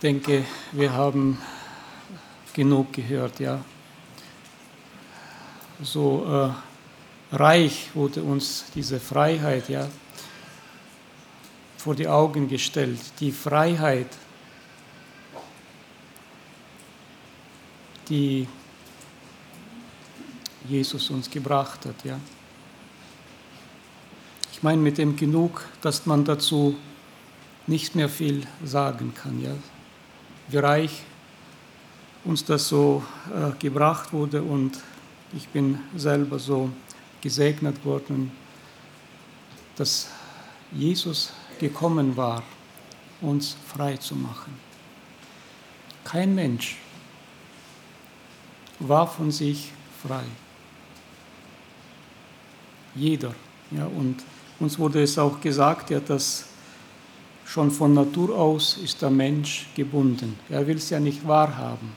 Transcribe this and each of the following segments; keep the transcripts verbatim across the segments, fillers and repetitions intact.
denke, wir haben genug gehört, ja. So äh, reich wurde uns diese Freiheit, ja, vor die Augen gestellt. Die Freiheit, die Jesus uns gebracht hat, ja. Ich meine mit dem genug, dass man dazu nicht mehr viel sagen kann, ja. Wie reich uns das so äh, gebracht wurde, und ich bin selber so gesegnet worden, dass Jesus gekommen war, uns frei zu machen. Kein Mensch war von sich frei. Jeder. Ja, und uns wurde es auch gesagt, ja, dass schon von Natur aus ist der Mensch gebunden. Er will es ja nicht wahrhaben,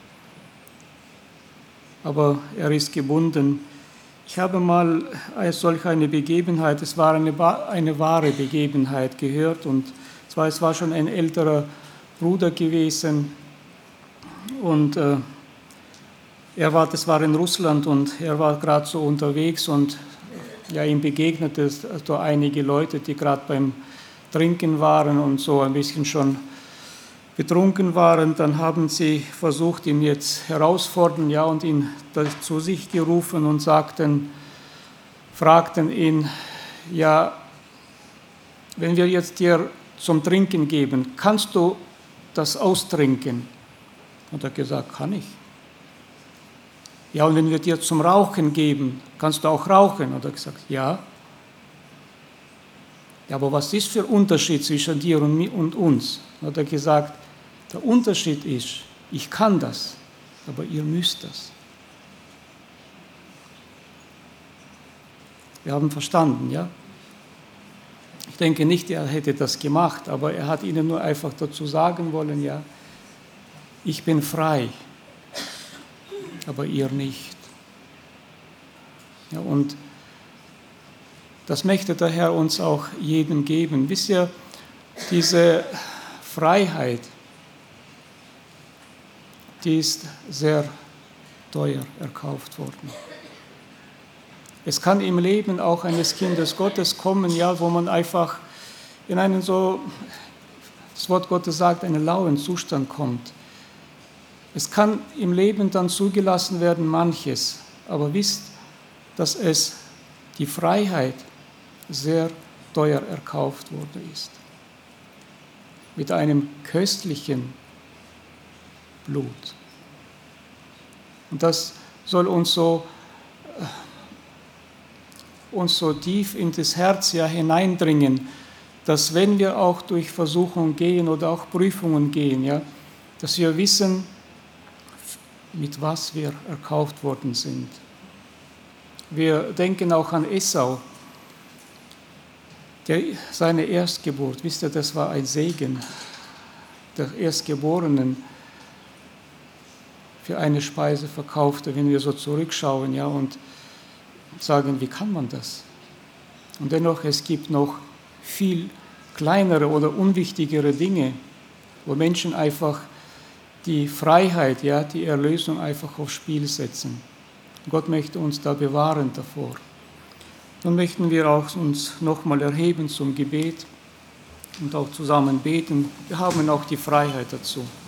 aber er ist gebunden. Ich habe mal solch eine Begebenheit, es war eine, eine wahre Begebenheit, gehört, und zwar, es war schon ein älterer Bruder gewesen, und äh, er war, das war in Russland, und er war gerade so unterwegs, und ja, ihm begegnete so einige Leute, die gerade beim Trinken waren und so ein bisschen schon betrunken waren. Dann haben sie versucht, ihn jetzt herausfordern, ja, und ihn zu sich gerufen und sagten, fragten ihn, ja, wenn wir jetzt dir zum Trinken geben, kannst du das austrinken? Und er hat gesagt, kann ich. Ja, und wenn wir dir zum Rauchen geben, kannst du auch rauchen? Und er hat gesagt, ja. Ja, aber was ist für ein Unterschied zwischen dir und, mir und uns? Und hat er gesagt, der Unterschied ist, ich kann das, aber ihr müsst das. Wir haben verstanden, ja? Ich denke nicht, er hätte das gemacht, aber er hat ihnen nur einfach dazu sagen wollen, ja, ich bin frei, aber ihr nicht. Ja, und das möchte der Herr uns auch jedem geben. Wisst ihr, diese Freiheit, die ist sehr teuer erkauft worden. Es kann im Leben auch eines Kindes Gottes kommen, ja, wo man einfach in einen so, das Wort Gottes sagt, einen lauen Zustand kommt. Es kann im Leben dann zugelassen werden, manches, aber wisst, dass es die Freiheit sehr teuer erkauft worden ist. Mit einem köstlichen Blut. Und das soll uns so, uns so tief in das Herz ja hineindringen, dass wenn wir auch durch Versuchungen gehen oder auch Prüfungen gehen, ja, dass wir wissen, mit was wir erkauft worden sind. Wir denken auch an Esau, der, seine Erstgeburt, wisst ihr, das war ein Segen der Erstgeborenen, für eine Speise verkaufte, wenn wir so zurückschauen, ja, und sagen, wie kann man das? Und dennoch, es gibt noch viel kleinere oder unwichtigere Dinge, wo Menschen einfach die Freiheit, ja, die Erlösung einfach aufs Spiel setzen. Gott möchte uns da bewahren davor. Nun möchten wir auch uns nochmal erheben zum Gebet und auch zusammen beten. Wir haben auch die Freiheit dazu.